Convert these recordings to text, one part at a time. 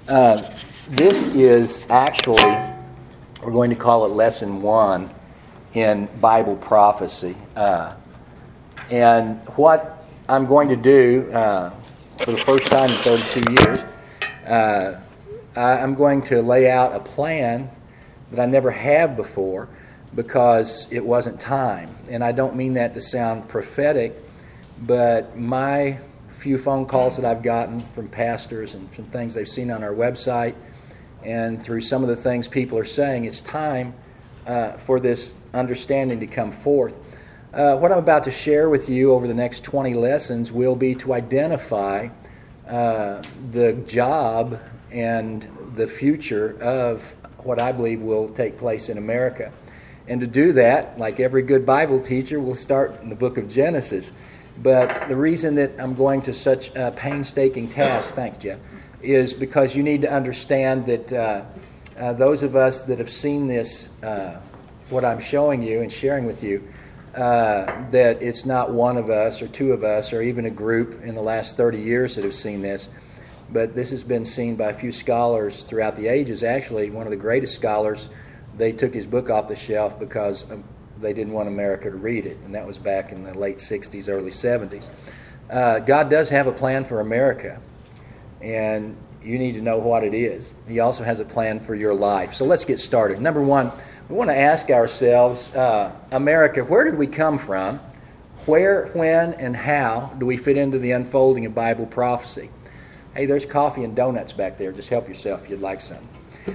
This is actually, we're going to call it Lesson 1 in Bible prophecy. And what I'm going to do for the first time in 32 years, I'm going to lay out a plan that I never have before because it wasn't time. And I don't mean that to sound prophetic, but my few phone calls that I've gotten from pastors and from things they've seen on our website and through some of the things people are saying, it's time for this understanding to come forth. What I'm about to share with you over the next 20 lessons will be to identify the job and the future of what I believe will take place in America. And to do that, like every good Bible teacher, we'll start in the book of Genesis. But the reason that I'm going to such a painstaking task, thanks, Jeff, is because you need to understand that those of us that have seen this, what I'm showing you and sharing with you, that it's not one of us or two of us or even a group in the last 30 years that have seen this, but this has been seen by a few scholars throughout the ages. Actually, one of the greatest scholars, they took his book off the shelf because they didn't want America to read it, and that was back in the late 60s, early 70s. God does have a plan for America, and you need to know what it is. He also has a plan for your life. So let's get started. Number one, we want to ask ourselves, America, where did we come from? Where, when, and how do we fit into the unfolding of Bible prophecy? Hey, there's coffee and donuts back there. Just help yourself if you'd like some.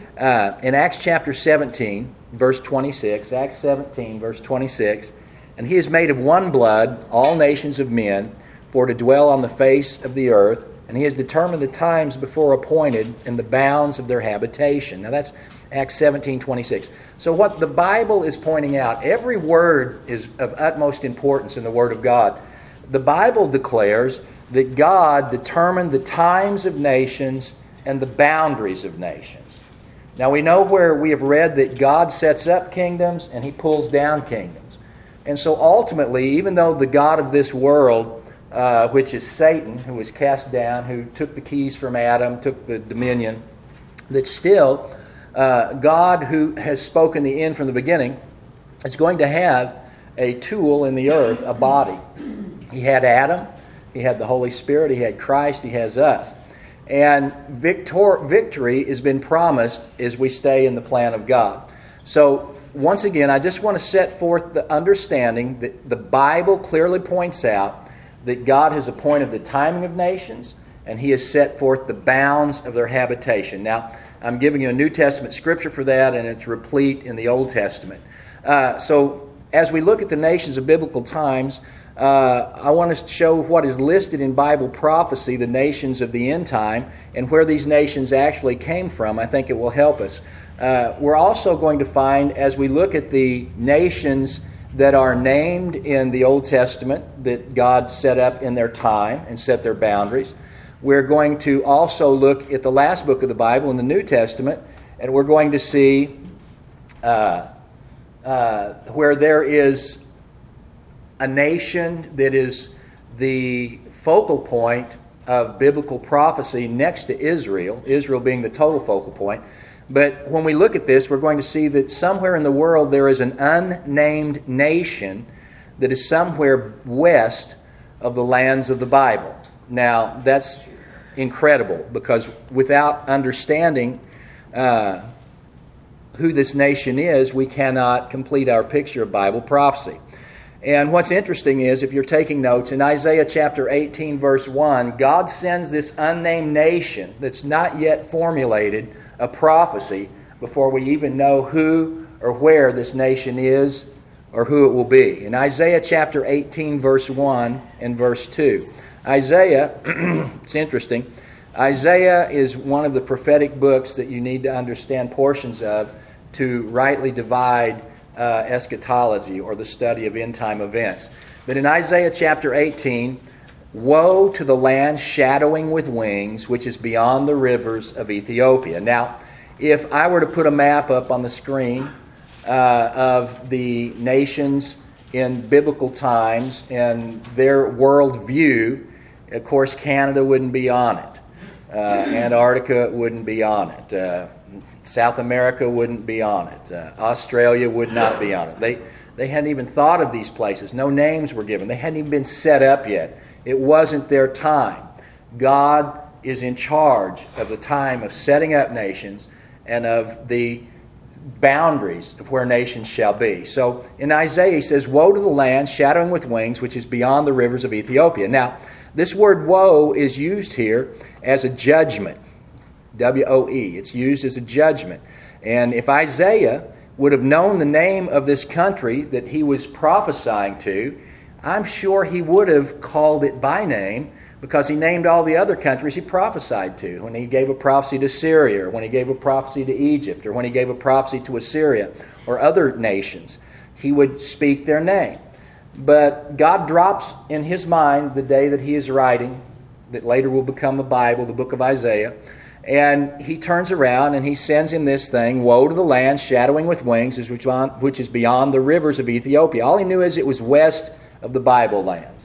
In Acts chapter 17, verse 26, Acts 17, verse 26, and he is made of one blood, all nations of men, for to dwell on the face of the earth, and he has determined the times before appointed and the bounds of their habitation. Now that's Acts 17, 26. So what the Bible is pointing out, every word is of utmost importance in the Word of God. The Bible declares that God determined the times of nations and the boundaries of nations. Now we know where we have read that God sets up kingdoms and He pulls down kingdoms. And so ultimately, even though the God of this world, which is Satan, who was cast down, who took the keys from Adam, took the dominion, that still God, who has spoken the end from the beginning, is going to have a tool in the earth, a body. He had Adam, He had the Holy Spirit, He had Christ, He has us. And victory has been promised as we stay in the plan of God. So, once again, I just want to set forth the understanding that the Bible clearly points out that God has appointed the timing of nations and He has set forth the bounds of their habitation. Now, I'm giving you a New Testament scripture for that, and it's replete in the Old Testament. So, as we look at the nations of biblical times, I want to show what is listed in Bible prophecy, the nations of the end time, and where these nations actually came from. I think it will help us. We're also going to find, as we look at the nations that are named in the Old Testament, that God set up in their time and set their boundaries, we're going to also look at the last book of the Bible in the New Testament, and we're going to see where there is a nation that is the focal point of biblical prophecy next to Israel, Israel being the total focal point. But when we look at this, we're going to see that somewhere in the world there is an unnamed nation that is somewhere west of the lands of the Bible. Now, that's incredible, because without understanding who this nation is, we cannot complete our picture of Bible prophecy. And what's interesting is, if you're taking notes, in Isaiah chapter 18, verse 1, God sends this unnamed nation that's not yet formulated a prophecy before we even know who or where this nation is or who it will be. In Isaiah chapter 18, verse 1 and verse 2. Isaiah, it's interesting, Isaiah is one of the prophetic books that you need to understand portions of to rightly divide eschatology, or the study of end-time events. But in Isaiah chapter 18, woe to the land shadowing with wings, which is beyond the rivers of Ethiopia. Now, if I were to put a map up on the screen of the nations in biblical times and their world view, of course, Canada wouldn't be on it. Antarctica wouldn't be on it. South America wouldn't be on it. Australia would not be on it. They hadn't even thought of these places. No names were given. They hadn't even been set up yet. It wasn't their time. God is in charge of the time of setting up nations and of the boundaries of where nations shall be. So in Isaiah he says, "Woe to the land shadowing with wings, which is beyond the rivers of Ethiopia." Now, this word woe is used here as a judgment. W-O-E. It's used as a judgment. And if Isaiah would have known the name of this country that he was prophesying to, I'm sure he would have called it by name, because he named all the other countries he prophesied to. When he gave a prophecy to Syria, or when he gave a prophecy to Egypt, or when he gave a prophecy to Assyria, or other nations, he would speak their name. But God drops in his mind the day that he is writing, that later will become the Bible, the book of Isaiah, and he turns around and he sends him this thing, "Woe to the land shadowing with wings, which is beyond the rivers of Ethiopia." All he knew is it was west of the Bible lands.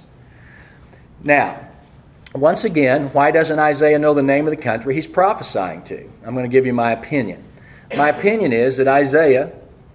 Now, once again, why doesn't Isaiah know the name of the country he's prophesying to? I'm going to give you my opinion. My opinion is that Isaiah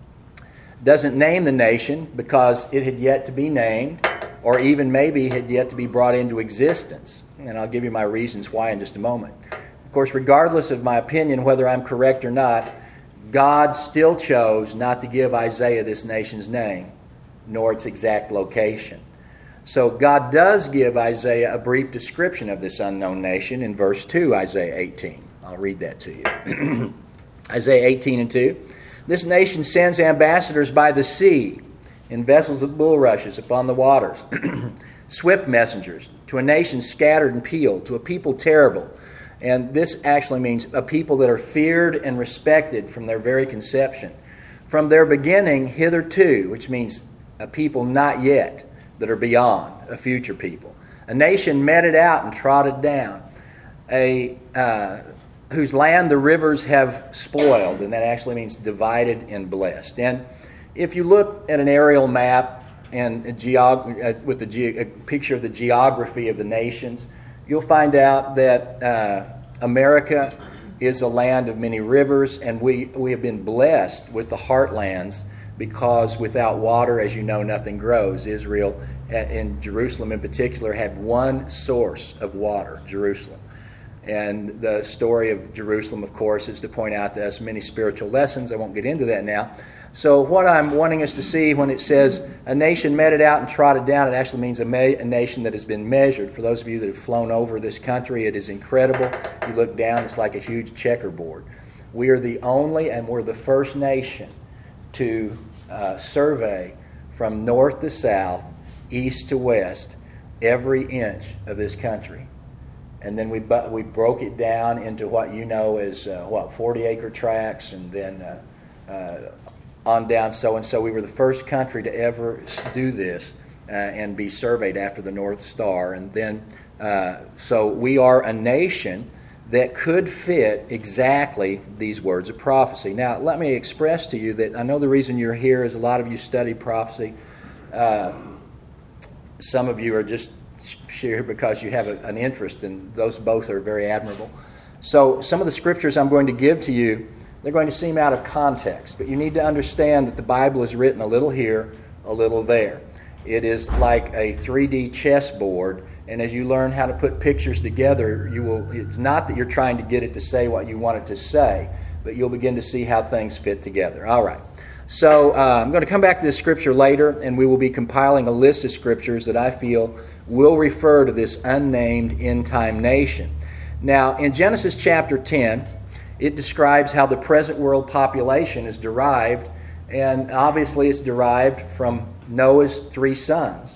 doesn't name the nation because it had yet to be named, or even maybe had yet to be brought into existence. And I'll give you my reasons why in just a moment. Of course, regardless of my opinion, whether I'm correct or not, God still chose not to give Isaiah this nation's name, nor its exact location. So God does give Isaiah a brief description of this unknown nation in verse 2, Isaiah 18. I'll read that to you. Isaiah 18 and 2. "This nation sends ambassadors by the sea, in vessels of bulrushes upon the waters, swift messengers, to a nation scattered and peeled, to a people terrible." And this actually means a people that are feared and respected from their very conception. "From their beginning hitherto," which means a people not yet, that are beyond, a future people. "A nation meted out and trodden down, whose land the rivers have spoiled," and that actually means divided and blessed. And if you look at an aerial map and with a picture of the geography of the nations, you'll find out that America is a land of many rivers, and we have been blessed with the heartlands, because without water, as you know, nothing grows. Israel, and Jerusalem in particular, had one source of water, Jerusalem. And the story of Jerusalem, of course, is to point out to us many spiritual lessons. I won't get into that now. So what I'm wanting us to see when it says a nation meted out and trodden down, it actually means a nation that has been measured. For those of you that have flown over this country, it is incredible. You look down, it's like a huge checkerboard. We are the only, and we're the first nation to survey from north to south, east to west, every inch of this country. And then we broke it down into what you know as 40-acre tracts, and then on down so and so. We were the first country to ever do this and be surveyed after the North Star. And then so we are a nation that could fit exactly these words of prophecy. Now, let me express to you that I know the reason you're here is a lot of you study prophecy. Some of you are just here because you have an interest, and those both are very admirable. So some of the scriptures I'm going to give to you, they're going to seem out of context, but you need to understand that the Bible is written a little here, a little there. It is like a 3D chessboard, and as you learn how to put pictures together, it's not that you're trying to get it to say what you want it to say, but you'll begin to see how things fit together. All right. So I'm going to come back to this scripture later, and we will be compiling a list of scriptures that I feel will refer to this unnamed end-time nation. Now, in Genesis chapter 10, it describes how the present world population is derived, and obviously it's derived from Noah's 3 sons.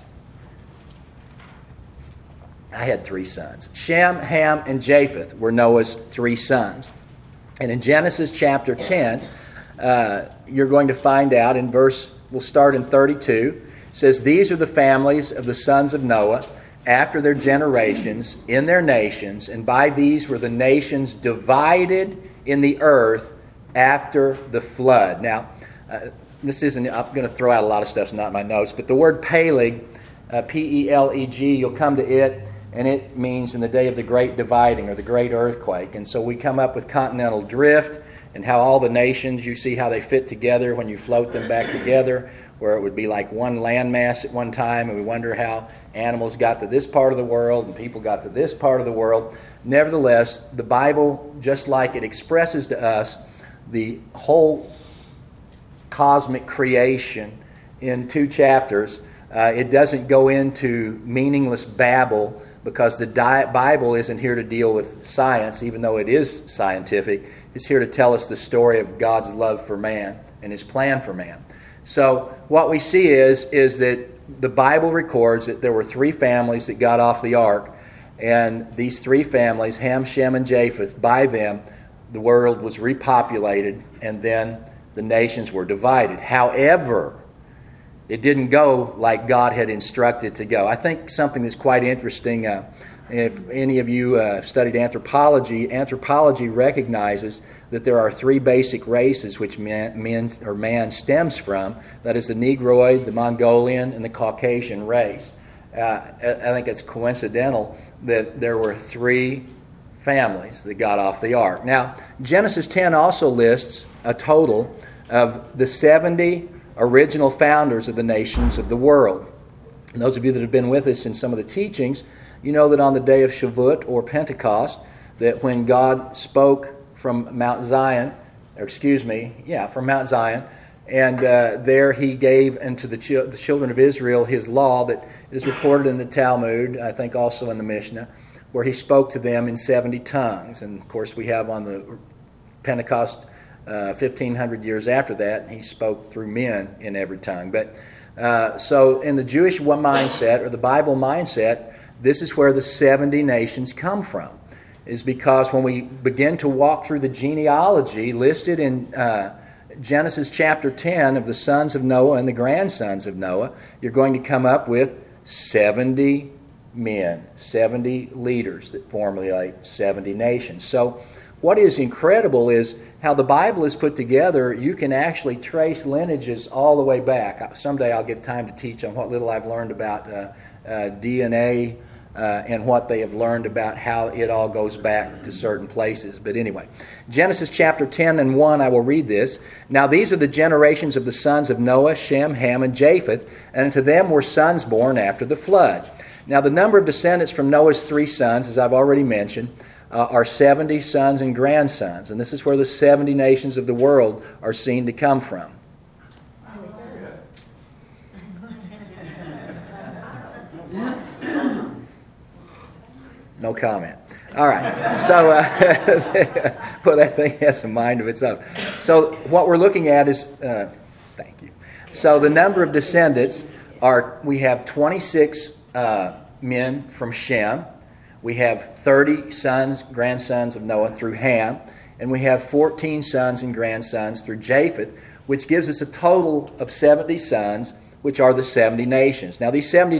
I had 3 sons. Shem, Ham, and Japheth were Noah's 3 sons. And in Genesis chapter 10, you're going to find out in we'll start in 32. It says, "These are the families of the sons of Noah after their generations in their nations, and by these were the nations divided in the earth after the flood." Now, I'm going to throw out a lot of stuff, it's not in my notes, but the word Peleg, P-E-L-E-G, you'll come to it, and it means in the day of the great dividing or the great earthquake. And so we come up with continental drift and how all the nations, you see how they fit together when you float them back together, where it would be like one landmass at one time, and we wonder how animals got to this part of the world and people got to this part of the world. Nevertheless, the Bible, just like it expresses to us the whole cosmic creation in 2 chapters, it doesn't go into meaningless babble, because the Bible isn't here to deal with science, even though it is scientific. It's here to tell us the story of God's love for man and His plan for man. So what we see is that the Bible records that there were 3 families that got off the ark, and these 3 families, Ham, Shem, and Japheth, by them the world was repopulated, and then the nations were divided. However, it didn't go like God had instructed to go. I think something that's quite interesting, if any of you studied anthropology, anthropology recognizes that there are 3 basic races which man stems from. That is the Negroid, the Mongolian, and the Caucasian race. I think it's coincidental that there were 3 families that got off the ark. Now, Genesis 10 also lists a total of the 70 original founders of the nations of the world. And those of you that have been with us in some of the teachings, you know that on the day of Shavuot or Pentecost, that when God spoke from Mount Zion, from Mount Zion, and there He gave unto the children of Israel His law that is recorded in the Talmud, I think also in the Mishnah, where He spoke to them in 70 tongues. And of course we have on the Pentecost 1,500 years after that, He spoke through men in every tongue. But so in the Jewish mindset, or the Bible mindset, this is where the 70 nations come from. Is because when we begin to walk through the genealogy listed in Genesis chapter 10 of the sons of Noah and the grandsons of Noah, you're going to come up with 70 men, 70 leaders that formulate 70 nations. So what is incredible is how the Bible is put together. You can actually trace lineages all the way back. Someday I'll get time to teach on what little I've learned about DNA and what they have learned about how it all goes back to certain places. But anyway, Genesis chapter 10 and 1, I will read this. Now these are the generations of the sons of Noah, Shem, Ham, and Japheth, and to them were sons born after the flood. Now the number of descendants from Noah's 3 sons, as I've already mentioned, are 70 sons and grandsons. And this is where the 70 nations of the world are seen to come from. No comment. All right. So, well, that thing has a mind of its own. So what we're looking at is, thank you. So the number of descendants we have 26 men from Shem. We have 30 sons, grandsons of Noah through Ham. And we have 14 sons and grandsons through Japheth, which gives us a total of 70 sons, which are the 70 nations. Now, these 70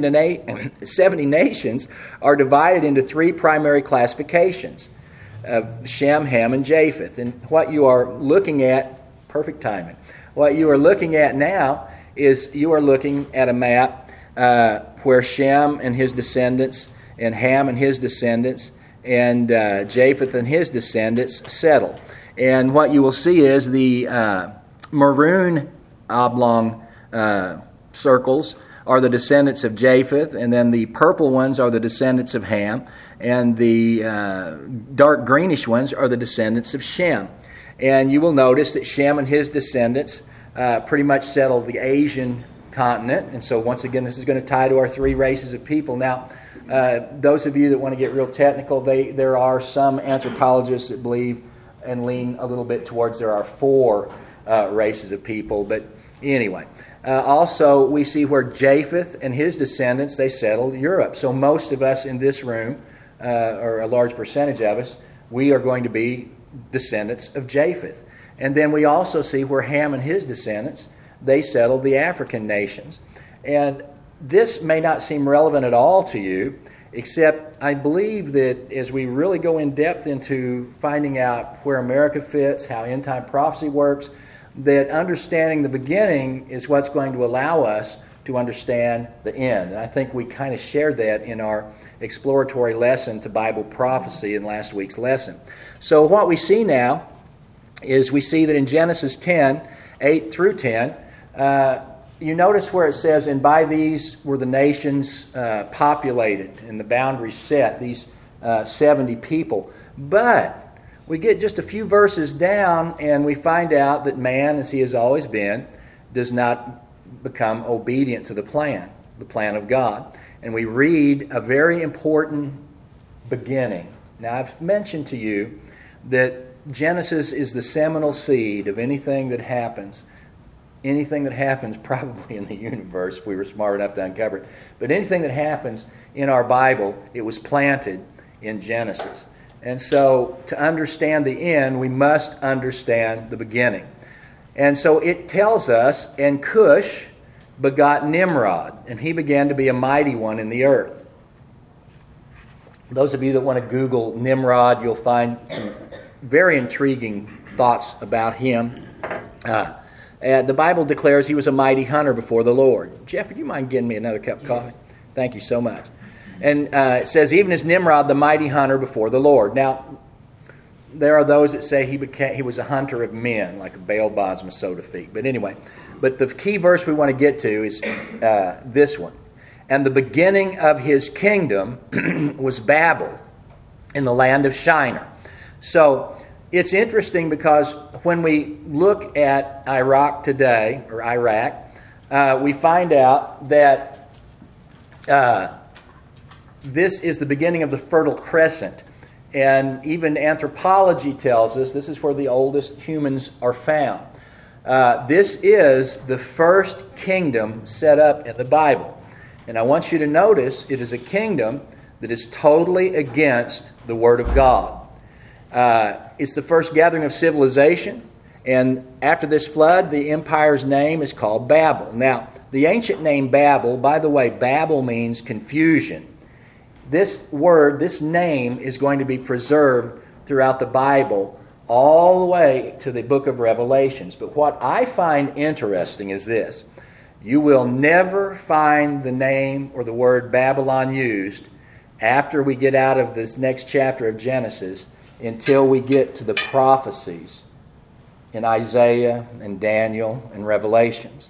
nations are divided into 3 primary classifications of Shem, Ham, and Japheth. And what you are looking at, perfect timing, what you are looking at now is you are looking at a map where Shem and his descendants and Ham and his descendants and Japheth and his descendants settle. And what you will see is the maroon oblong circles are the descendants of Japheth, and then the purple ones are the descendants of Ham, and the dark greenish ones are the descendants of Shem. And you will notice that Shem and his descendants pretty much settled the Asian continent. And so once again, this is going to tie to our 3 races of people. Now, those of you that want to get real technical, there are some anthropologists that believe and lean a little bit towards there are 4 races of people. But anyway, also we see where Japheth and his descendants, they settled Europe. So most of us in this room, or a large percentage of us, we are going to be descendants of Japheth. And then we also see where Ham and his descendants, they settled the African nations. And this may not seem relevant at all to you, except I believe that as we really go in depth into finding out where America fits, how end-time prophecy works, that understanding the beginning is what's going to allow us to understand the end. And I think we kind of shared that in our exploratory lesson to Bible prophecy in last week's lesson. So what we see now is we see that in Genesis 10, 8 through 10, you notice where it says, and by these were the nations populated and the boundaries set, these 70 people. But we get just a few verses down and we find out that man, as he has always been, does not become obedient to the plan of God. And we read a very important beginning. Now, I've mentioned to you that Genesis is the seminal seed of anything that happens probably in the universe, if we were smart enough to uncover it. But anything that happens in our Bible, it was planted in Genesis. And so to understand the end, we must understand the beginning. And so it tells us, and Cush begot Nimrod, and he began to be a mighty one in the earth. Those of you that want to Google Nimrod, you'll find some very intriguing thoughts about him. The Bible declares he was a mighty hunter before the Lord. Jeff, would you mind getting me another cup of coffee? Thank you so much. And it says, even as Nimrod, the mighty hunter before the Lord. Now, there are those that say he was a hunter of men, like a bail bondsman, so to speak. But anyway, but the key verse we want to get to is this one. And the beginning of his kingdom was Babel in the land of Shinar. So it's interesting because when we look at Iraq today, or Iraq, we find out that this is the beginning of the Fertile Crescent. And even anthropology tells us this is where the oldest humans are found. This is the first kingdom set up in the Bible. And I want you to notice it is a kingdom that is totally against the Word of God. It's the first gathering of civilization. And after this flood, the empire's name is called Babel. Now, the ancient name Babel, by the way, Babel means confusion. This word, this name, is going to be preserved throughout the Bible all the way to the book of Revelations. But what I find interesting is this. You will never find the name or the word Babylon used after we get out of this next chapter of Genesis until we get to the prophecies in Isaiah and Daniel and Revelations.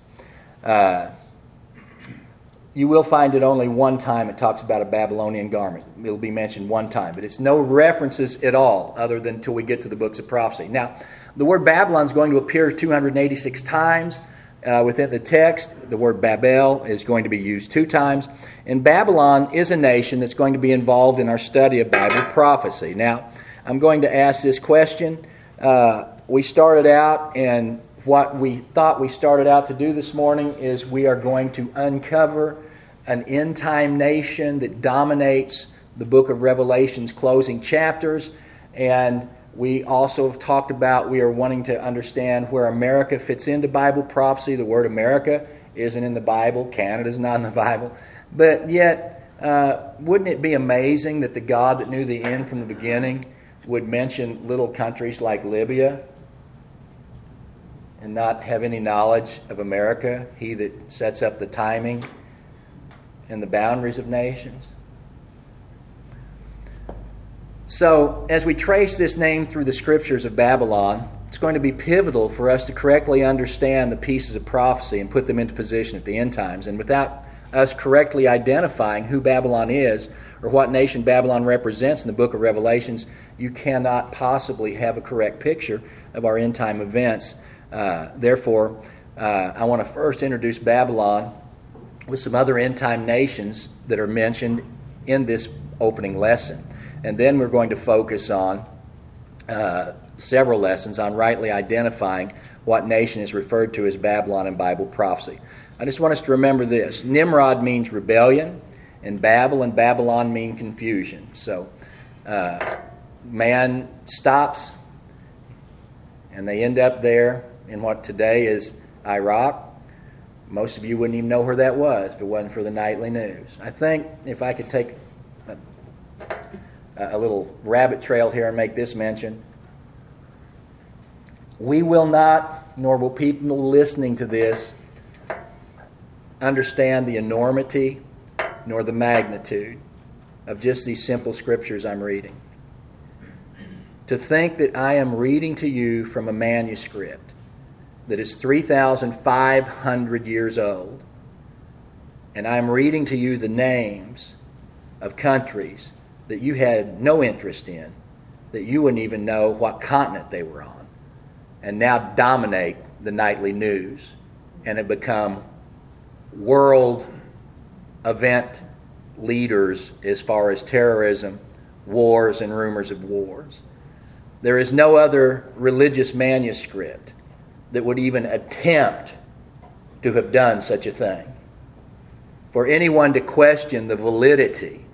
You will find it only one time it talks about a Babylonian garment. It'll be mentioned one time, but it's no references at all other than until we get to the books of prophecy. Now, the word Babylon is going to appear 286 times within the text. The word Babel is going to be used 2 times. And Babylon is a nation that's going to be involved in our study of Bible prophecy. Now, I'm going to ask this question. We started out, and what we thought we started out to do this morning is we are going to uncover an end-time nation that dominates the book of Revelation's closing chapters. And we also have talked about we are wanting to understand where America fits into Bible prophecy. The word America isn't in the Bible. Canada's not in the Bible. But yet, wouldn't it be amazing that the God that knew the end from the beginning would mention little countries like Libya and not have any knowledge of America, he that sets up the timing and the boundaries of nations? So, as we trace this name through the scriptures of Babylon, it's going to be pivotal for us to correctly understand the pieces of prophecy and put them into position at the end times. And without us correctly identifying who Babylon is or what nation Babylon represents in the book of Revelations, you cannot possibly have a correct picture of our end time events. Therefore, I want to first introduce Babylon with some other end-time nations that are mentioned in this opening lesson. And then we're going to focus on several lessons on rightly identifying what nation is referred to as Babylon in Bible prophecy. I just want us to remember this. Nimrod means rebellion, and Babel and Babylon mean confusion. So man stops, and they end up there in what today is Iraq. Most of you wouldn't even know where that was if it wasn't for the nightly news. I think if I could take a little rabbit trail here and make this mention, we will not, nor will people listening to this, understand the enormity nor the magnitude of just these simple scriptures I'm reading. To think that I am reading to you from a manuscript that is 3,500 years old, and I'm reading to you the names of countries that you had no interest in, that you wouldn't even know what continent they were on, and now dominate the nightly news and have become world event leaders as far as terrorism, wars, and rumors of wars. There is no other religious manuscript that would even attempt to have done such a thing. For anyone to question the validity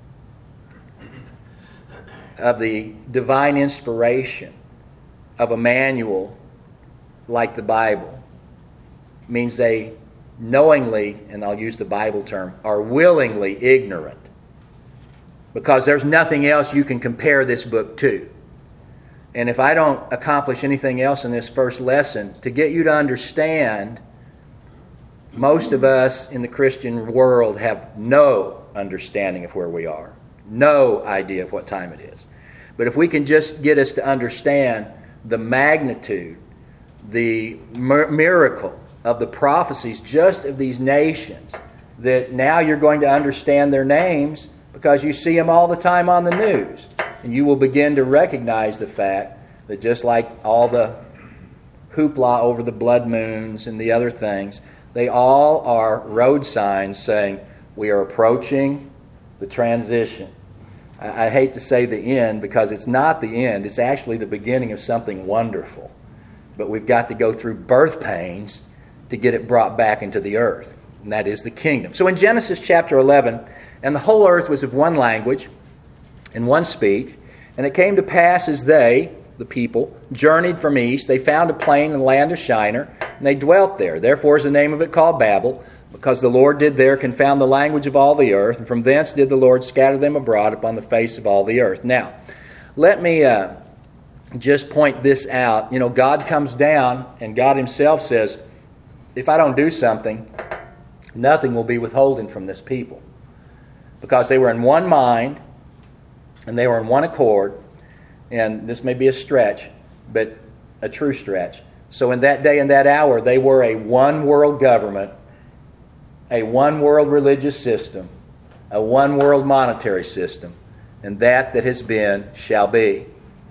of the divine inspiration of a manual like the Bible means they knowingly, and I'll use the Bible term, are willingly ignorant, because there's nothing else you can compare this book to. And if I don't accomplish anything else in this first lesson, to get you to understand, most of us in the Christian world have no understanding of where we are, no idea of what time it is. But if we can just get us to understand the magnitude, the miracle of the prophecies just of these nations, that now you're going to understand their names because you see them all the time on the news. And you will begin to recognize the fact that just like all the hoopla over the blood moons and the other things, they all are road signs saying we are approaching the transition. I hate to say the end, because it's not the end. It's actually the beginning of something wonderful. But we've got to go through birth pains to get it brought back into the earth, and that is the kingdom. So in Genesis chapter 11, and the whole earth was of one language and one speech, and it came to pass as they, the people, journeyed from east, they found a plain in the land of Shinar, and they dwelt there. Therefore is the name of it called Babel, because the Lord did there confound the language of all the earth, and from thence did the Lord scatter them abroad upon the face of all the earth. Now, let me just point this out. You know, God comes down, and God himself says, if I don't do something, nothing will be withholden from this people. Because they were in one mind, and they were in one accord, and this may be a stretch, but a true stretch. So in that day and that hour, they were a one world government, a one world religious system, a one world monetary system, and that has been shall be.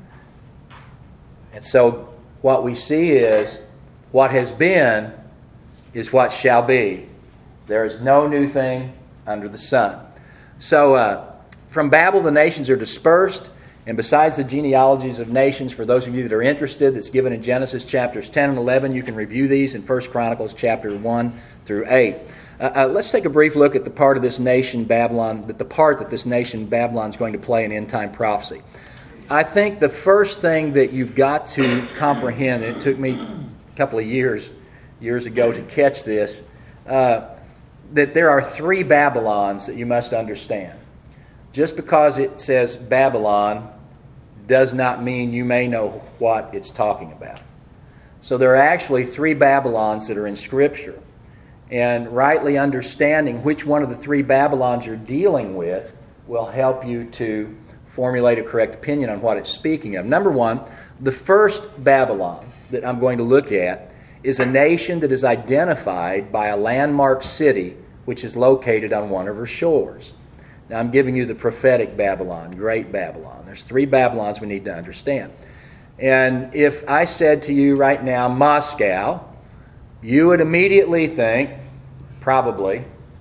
And so what we see is what has been is what shall be. There is no new thing under the sun. So from Babel the nations are dispersed, and besides the genealogies of nations, for those of you that are interested, that's given in Genesis chapters 10 and 11, you can review these in 1 Chronicles chapter 1 through 8. Let's take a brief look at the part of this nation Babylon, the part that this nation Babylon is going to play in end-time prophecy. I think the first thing that you've got to comprehend, and it took me a couple of years ago to catch this, that there are three Babylons that you must understand. Just because it says Babylon does not mean you may know what it's talking about. So there are actually three Babylons that are in Scripture. And rightly understanding which one of the three Babylons you're dealing with will help you to formulate a correct opinion on what it's speaking of. Number one, the first Babylon that I'm going to look at is a nation that is identified by a landmark city which is located on one of her shores. Now I'm giving you the prophetic Babylon, Great Babylon. There's three Babylons we need to understand. And if I said to you right now, Moscow, you would immediately think, probably,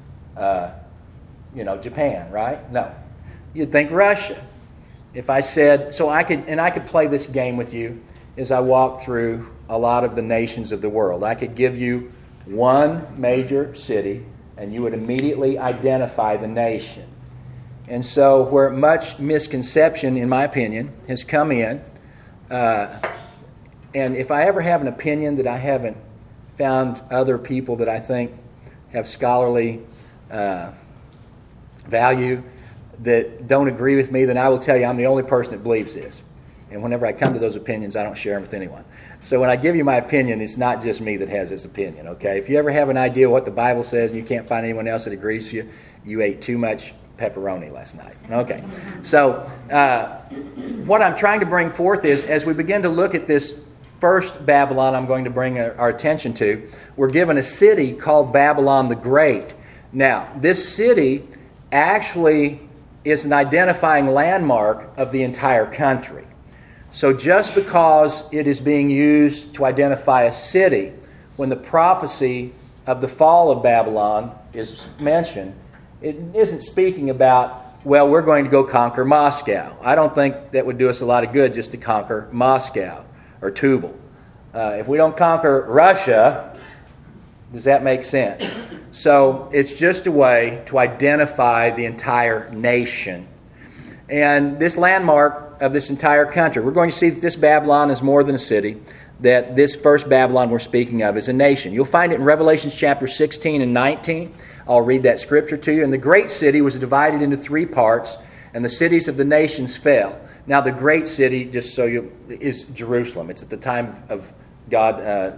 Japan, right? No. You'd think Russia. If I said, I could play this game with you as I walk through a lot of the nations of the world. I could give you one major city, and you would immediately identify the nation. And so where much misconception, in my opinion, has come in, and if I ever have an opinion that I haven't found other people that I think have scholarly value that don't agree with me, then I will tell you I'm the only person that believes this. And whenever I come to those opinions, I don't share them with anyone. So when I give you my opinion, it's not just me that has this opinion, okay? If you ever have an idea what the Bible says and you can't find anyone else that agrees with you, you ate too much pepperoni last night. Okay. So what I'm trying to bring forth is, as we begin to look at this first Babylon I'm going to bring our attention to, we're given a city called Babylon the Great. Now, this city actually is an identifying landmark of the entire country. So just because it is being used to identify a city, when the prophecy of the fall of Babylon is mentioned, it isn't speaking about, well, we're going to go conquer Moscow. I don't think that would do us a lot of good just to conquer Moscow or Tubal. If we don't conquer Russia, does that make sense? So it's just a way to identify the entire nation. And this landmark of this entire country, we're going to see that this Babylon is more than a city, that this first Babylon we're speaking of is a nation. You'll find it in Revelations chapter 16 and 19. I'll read that scripture to you. And the great city was divided into 3 parts, and the cities of the nations fell. Now the great city, just so you, is Jerusalem. It's at the time of God,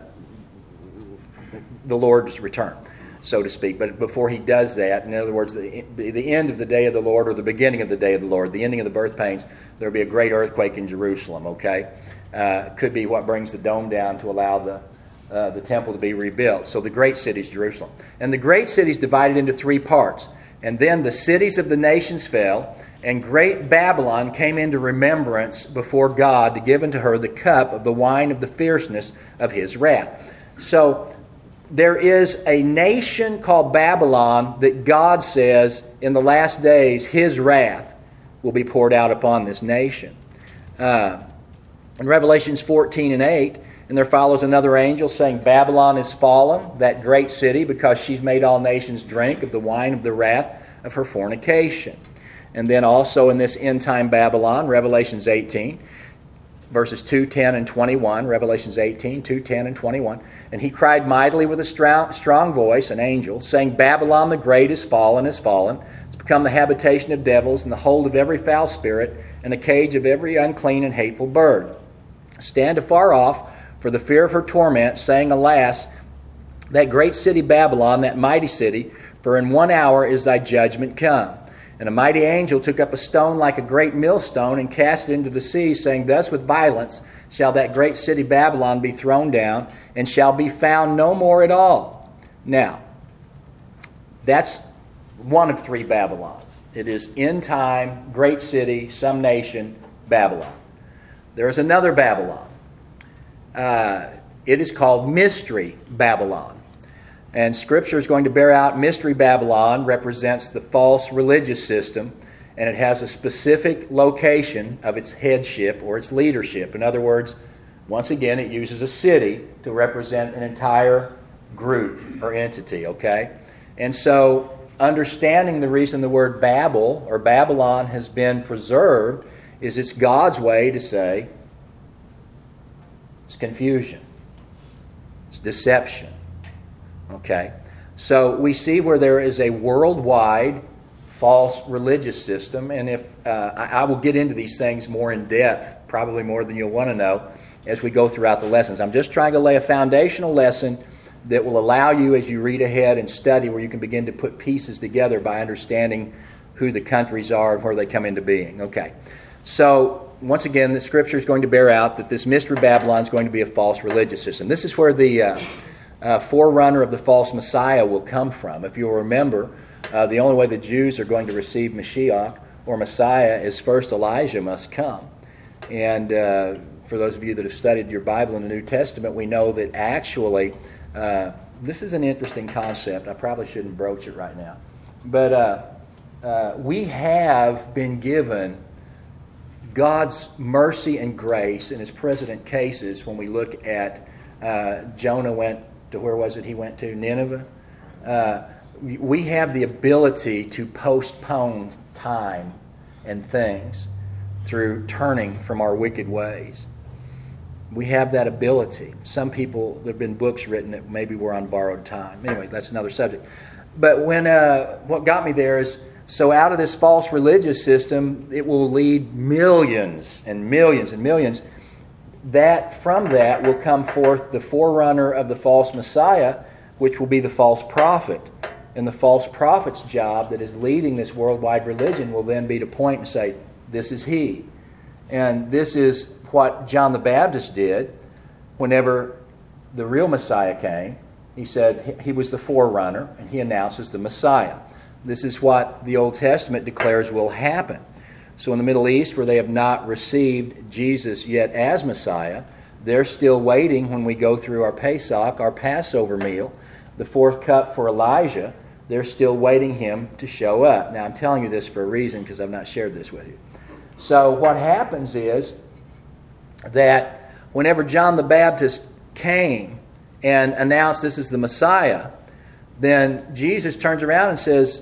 the Lord's return, so to speak. But before he does that, in other words, the end of the day of the Lord, or the beginning of the day of the Lord, the ending of the birth pains, there will be a great earthquake in Jerusalem, okay? Could be what brings the dome down to allow the temple to be rebuilt. So the great city is Jerusalem. And the great city is divided into 3 parts. And then the cities of the nations fell, and great Babylon came into remembrance before God to give unto her the cup of the wine of the fierceness of his wrath. So there is a nation called Babylon that God says in the last days his wrath will be poured out upon this nation. In Revelations 14 and 8, and there follows another angel saying, Babylon is fallen, that great city, because she's made all nations drink of the wine of the wrath of her fornication. And then also in this end-time Babylon, Revelations 18, verses 2, 10, and 21, Revelations 18, 2, 10, and 21. And he cried mightily with a strong voice, an angel, saying, Babylon the great is fallen, it's become the habitation of devils, and the hold of every foul spirit, and a cage of every unclean and hateful bird. Stand afar off for the fear of her torment, saying, Alas, that great city Babylon, that mighty city, for in 1 hour is thy judgment come. And a mighty angel took up a stone like a great millstone and cast it into the sea, saying, Thus with violence shall that great city Babylon be thrown down, and shall be found no more at all. Now, that's one of 3 Babylons. It is end time, great city, some nation, Babylon. There is another Babylon. It is called Mystery Babylon. And Scripture is going to bear out Mystery Babylon represents the false religious system, and it has a specific location of its headship or its leadership. In other words, once again, it uses a city to represent an entire group or entity, okay? And so, understanding the reason the word Babel or Babylon has been preserved is it's God's way to say it's confusion, it's deception. Okay, so we see where there is a worldwide false religious system, and if I will get into these things more in depth, probably more than you'll want to know, as we go throughout the lessons. I'm just trying to lay a foundational lesson that will allow you, as you read ahead and study, where you can begin to put pieces together by understanding who the countries are and where they come into being. Okay, so once again, the Scripture is going to bear out that this Mystery Babylon is going to be a false religious system. This is where the forerunner of the false Messiah will come from. If you'll remember, the only way the Jews are going to receive Mashiach or Messiah is first Elijah must come. And for those of you that have studied your Bible in the New Testament, we know that actually, this is an interesting concept. I probably shouldn't broach it right now. But we have been given God's mercy and grace in His present cases when we look at Jonah went to, where was it he went to? Nineveh. We have the ability to postpone time and things through turning from our wicked ways. We have that ability. Some people, there have been books written that maybe were on borrowed time. Anyway, that's another subject. But when what got me there is So out of this false religious system, it will lead millions and millions and millions. From that will come forth the forerunner of the false Messiah, which will be the false prophet. And the false prophet's job that is leading this worldwide religion will then be to point and say, this is he. And this is what John the Baptist did whenever the real Messiah came. He said he was the forerunner, and he announces the Messiah. This is what the Old Testament declares will happen. So in the Middle East, where they have not received Jesus yet as Messiah, they're still waiting when we go through our Pesach, our Passover meal, the fourth cup for Elijah. They're still waiting him to show up. Now, I'm telling you this for a reason because I've not shared this with you. So what happens is that whenever John the Baptist came and announced this is the Messiah, then Jesus turns around and says,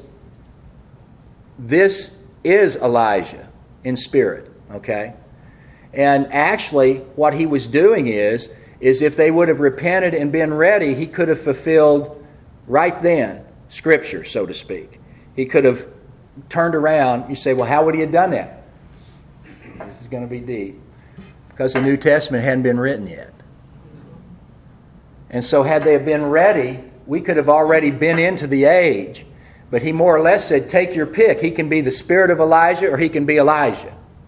this is Elijah in spirit, okay? And actually, what he was doing is if they would have repented and been ready, he could have fulfilled right then Scripture, so to speak. He could have turned around. You say, well, how would he have done that? This is going to be deep. Because the New Testament hadn't been written yet. And so had they been ready, we could have already been into the age. But he more or less said, take your pick. He can be the spirit of Elijah or he can be Elijah.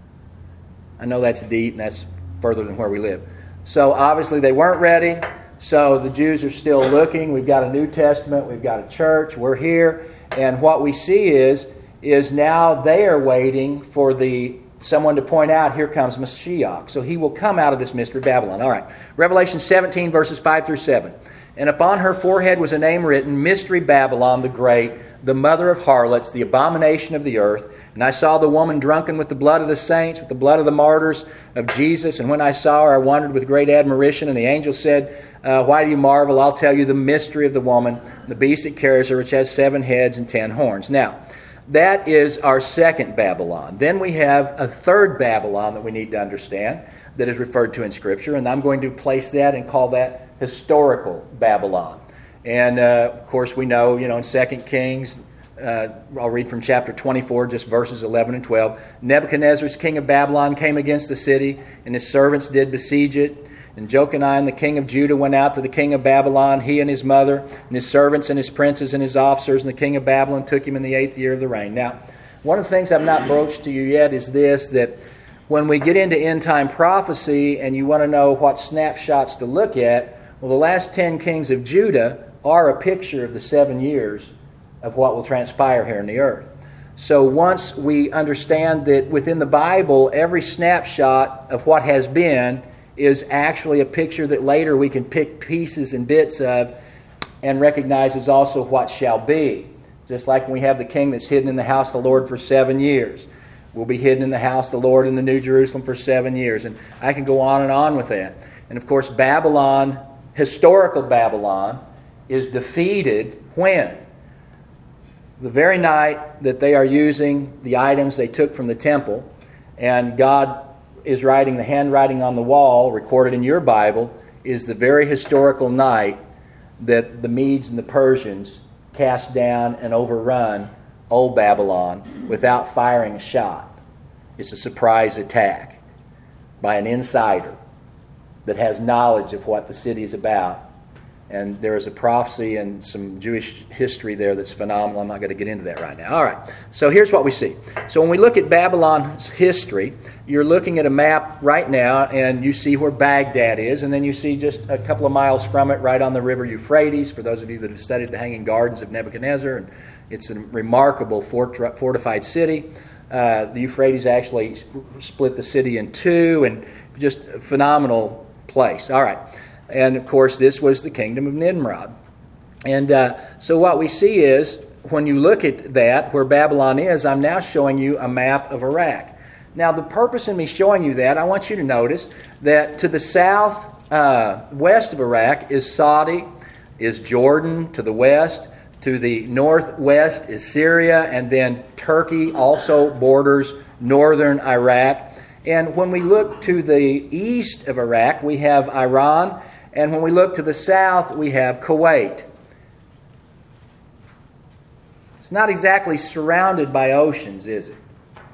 I know that's deep and that's further than where we live. So obviously they weren't ready. So the Jews are still looking. We've got a New Testament. We've got a church. We're here. And what we see is now they are waiting for someone to point out, here comes Mashiach. So he will come out of this mystery Babylon. All right. Revelation 17, verses 5 through 7. And upon her forehead was a name written, Mystery Babylon the Great, the mother of harlots, the abomination of the earth. And I saw the woman drunken with the blood of the saints, with the blood of the martyrs of Jesus. And when I saw her, I wondered with great admiration. And the angel said, why do you marvel? I'll tell you the mystery of the woman, the beast that carries her, which has 7 heads and 10 horns. Now, that is our second Babylon. Then we have a third Babylon that we need to understand that is referred to in Scripture. And I'm going to place that and call that historical Babylon. And, of course, we know, in 2 Kings, I'll read from chapter 24, just verses 11 and 12. Nebuchadnezzar's king of Babylon came against the city, and his servants did besiege it. And Joconiah, the king of Judah, went out to the king of Babylon, he and his mother, and his servants and his princes and his officers. And the king of Babylon took him in the 8th year of the reign. Now, one of the things I've not broached to you yet is this, that when we get into end-time prophecy and you want to know what snapshots to look at, well, the last 10 kings of Judah are a picture of the 7 years of what will transpire here on the earth. So once we understand that within the Bible, every snapshot of what has been is actually a picture that later we can pick pieces and bits of and recognize as also what shall be. Just like when we have the king that's hidden in the house of the Lord for 7 years. We'll be hidden in the house of the Lord in the New Jerusalem for 7 years. And I can go on and on with that. And of course, Babylon, historical Babylon, is defeated when? The very night that they are using the items they took from the temple, and God is writing the handwriting on the wall, recorded in your Bible, is the very historical night that the Medes and the Persians cast down and overrun old Babylon without firing a shot. It's a surprise attack by an insider that has knowledge of what the city is about. And there is a prophecy and some Jewish history there that's phenomenal. I'm not going to get into that right now. All right, so here's what we see. So when we look at Babylon's history, you're looking at a map right now, and you see where Baghdad is, and then you see just a couple of miles from it, right on the river Euphrates, for those of you that have studied the Hanging Gardens of Nebuchadnezzar. And it's a remarkable fortified city. The Euphrates actually split the city in two, and just a phenomenal place. All right. And, of course, this was the kingdom of Nimrod. And so what we see is, when you look at that, where Babylon is, I'm now showing you a map of Iraq. Now, the purpose in me showing you that, I want you to notice that to the south west of Iraq is Saudi, is Jordan to the west. To the northwest is Syria, and then Turkey also borders northern Iraq. And when we look to the east of Iraq, we have Iran. And when we look to the south, we have Kuwait. It's not exactly surrounded by oceans, is it?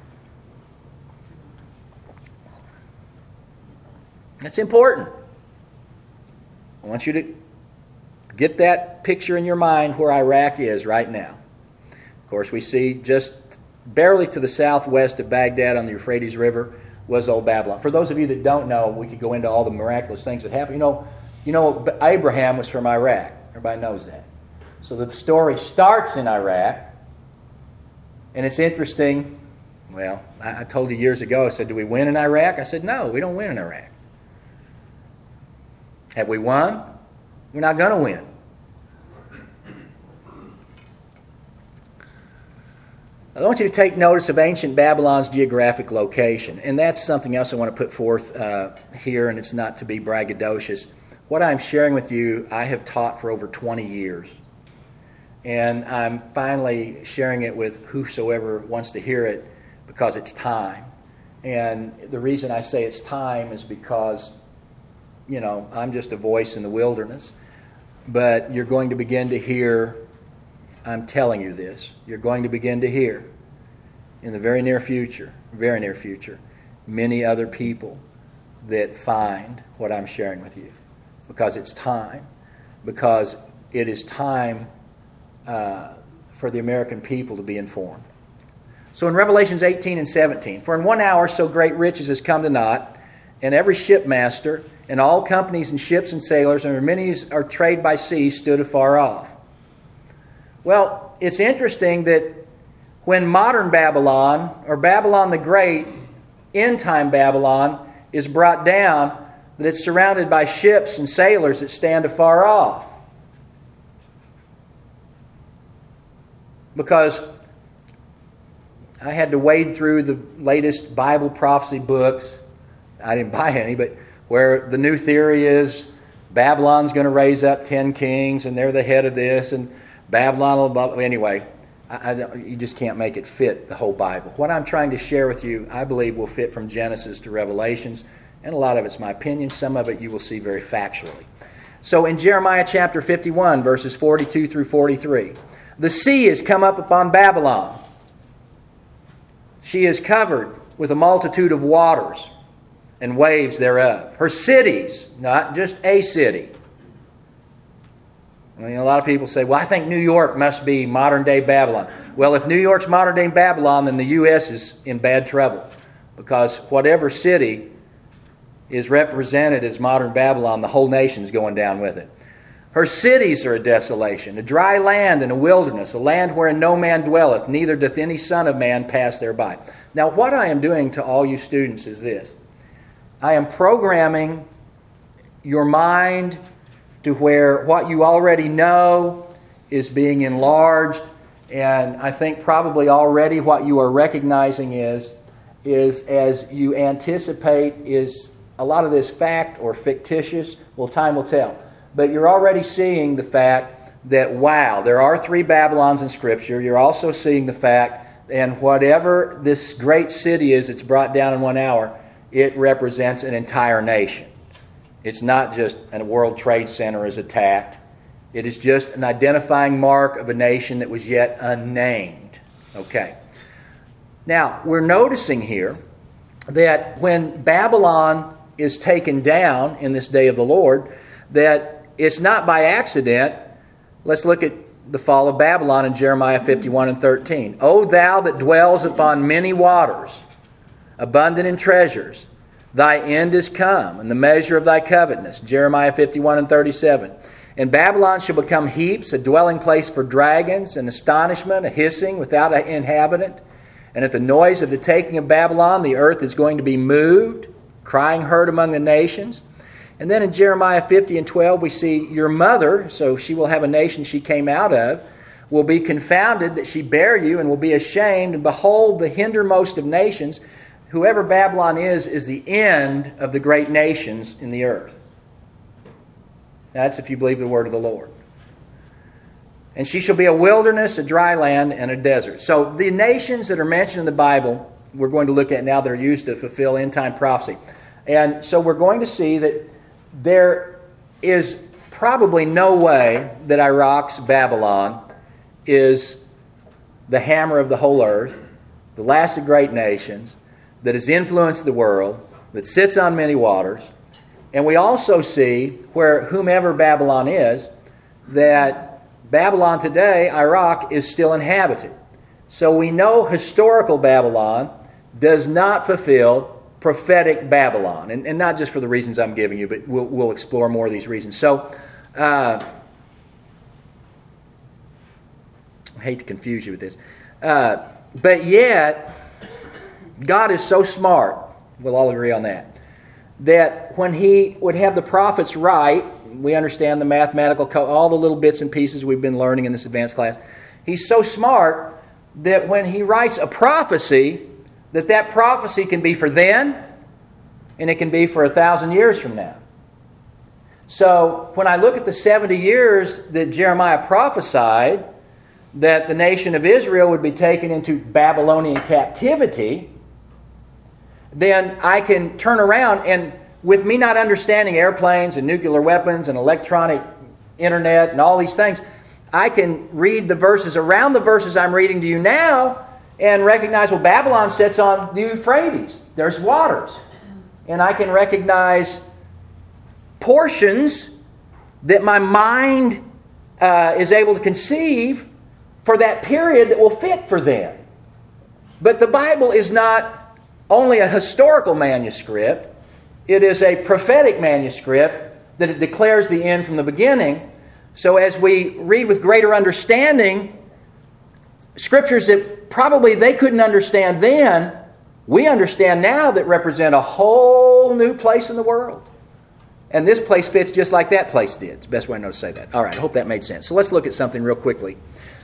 That's important. I want you to get that picture in your mind where Iraq is right now. Of course, we see just barely to the southwest of Baghdad on the Euphrates River was old Babylon. For those of you that don't know, we could go into all the miraculous things that happened. You know, Abraham was from Iraq. Everybody knows that. So the story starts in Iraq, and it's interesting. Well, I told you years ago, I said, do we win in Iraq? I said, no, we don't win in Iraq. Have we won? We're not going to win. I want you to take notice of ancient Babylon's geographic location. And that's something else I want to put forth here, and it's not to be braggadocious. What I'm sharing with you, I have taught for over 20 years. And I'm finally sharing it with whosoever wants to hear it because it's time. And the reason I say it's time is because, I'm just a voice in the wilderness. But you're going to begin to hear, I'm telling you this, you're going to begin to hear in the very near future, many other people that find what I'm sharing with you. Because it's time. Because it is time for the American people to be informed. So in Revelations 18 and 17, for in 1 hour so great riches has come to naught, and every shipmaster, and all companies and ships and sailors, and many are trade by sea, stood afar off. Well, it's interesting that when modern Babylon, or Babylon the Great, end-time Babylon, is brought down, that it's surrounded by ships and sailors that stand afar off. Because I had to wade through the latest Bible prophecy books. I didn't buy any, but where the new theory is Babylon's going to raise up 10 kings and they're the head of this, and Babylon will... Anyway, you just can't make it fit the whole Bible. What I'm trying to share with you, I believe, will fit from Genesis to Revelations, and a lot of it's my opinion. Some of it you will see very factually. So in Jeremiah chapter 51, verses 42 through 43, the sea has come up upon Babylon. She is covered with a multitude of waters and waves thereof. Her cities, not just a city. A lot of people say, well, I think New York must be modern-day Babylon. Well, if New York's modern-day Babylon, then the U.S. is in bad trouble. Because whatever city is represented as modern Babylon, the whole nation's going down with it. Her cities are a desolation, a dry land and a wilderness, a land wherein no man dwelleth, neither doth any son of man pass thereby. Now, what I am doing to all you students is this. I am programming your mind to where what you already know is being enlarged, and I think probably already what you are recognizing is as you anticipate, is a lot of this fact or fictitious? Well, time will tell. But you're already seeing the fact that, wow, there are 3 Babylons in Scripture. You're also seeing the fact, and whatever this great city is that's brought down in 1 hour, it represents an entire nation. It's not just a World Trade Center is attacked. It is just an identifying mark of a nation that was yet unnamed. Okay. Now, we're noticing here that when Babylon is taken down in this day of the Lord, that it's not by accident. Let's look at the fall of Babylon in Jeremiah 51 and 13. O thou that dwells upon many waters, abundant in treasures, thy end is come, and the measure of thy covetousness. Jeremiah 51 and 37. And Babylon shall become heaps, a dwelling place for dragons, an astonishment, a hissing without an inhabitant. And at the noise of the taking of Babylon, the earth is going to be moved, crying heard among the nations. And then in Jeremiah 50 and 12, we see your mother, so she will have a nation she came out of, will be confounded that she bare you, and will be ashamed. And behold, the hindermost of nations, whoever Babylon is the end of the great nations in the earth. That's if you believe the word of the Lord. And she shall be a wilderness, a dry land, and a desert. So the nations that are mentioned in the Bible, we're going to look at now, that are used to fulfill end-time prophecy. And so we're going to see that there is probably no way that Iraq's Babylon is the hammer of the whole earth, the last of great nations, that has influenced the world, that sits on many waters. And we also see where whomever Babylon is, that Babylon today, Iraq, is still inhabited. So we know historical Babylon does not fulfill prophetic Babylon. And not just for the reasons I'm giving you, but we'll explore more of these reasons. So, I hate to confuse you with this. But yet, God is so smart, we'll all agree on that, that when He would have the prophets write, we understand the mathematical code, all the little bits and pieces we've been learning in this advanced class. He's so smart that when He writes a prophecy, that prophecy can be for then, and it can be for 1,000 years from now. So when I look at the 70 years that Jeremiah prophesied, that the nation of Israel would be taken into Babylonian captivity, then I can turn around and, with me not understanding airplanes and nuclear weapons and electronic internet and all these things, I can read the verses around the verses I'm reading to you now and recognize, well, Babylon sits on the Euphrates. There's waters. And I can recognize portions that my mind is able to conceive for that period that will fit for them. But the Bible is not only a historical manuscript. It is a prophetic manuscript that it declares the end from the beginning. So as we read with greater understanding, scriptures that probably they couldn't understand then, we understand now that represent a whole new place in the world. And this place fits just like that place did. It's the best way I know to say that. All right, I hope that made sense. So let's look at something real quickly.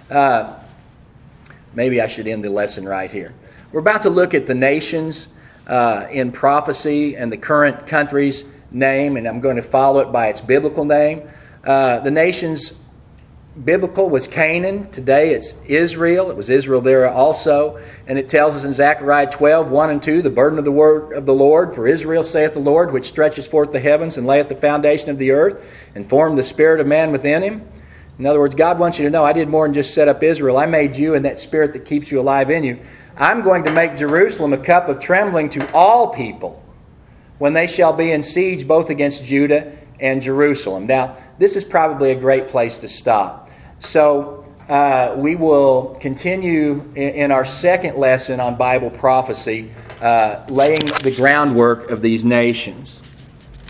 Maybe I should end the lesson right here. We're about to look at the nations in prophecy and the current country's name, and I'm going to follow it by its biblical name. The nations biblical was Canaan. Today it's Israel. It was Israel there also. And it tells us in Zechariah 12, 1 and 2, the burden of the word of the Lord, for Israel saith the Lord, which stretches forth the heavens and layeth the foundation of the earth, and formed the spirit of man within him. In other words, God wants you to know, I did more than just set up Israel. I made you and that spirit that keeps you alive in you. I'm going to make Jerusalem a cup of trembling to all people when they shall be in siege both against Judah and Jerusalem. Now, this is probably a great place to stop. So we will continue in our second lesson on Bible prophecy, laying the groundwork of these nations.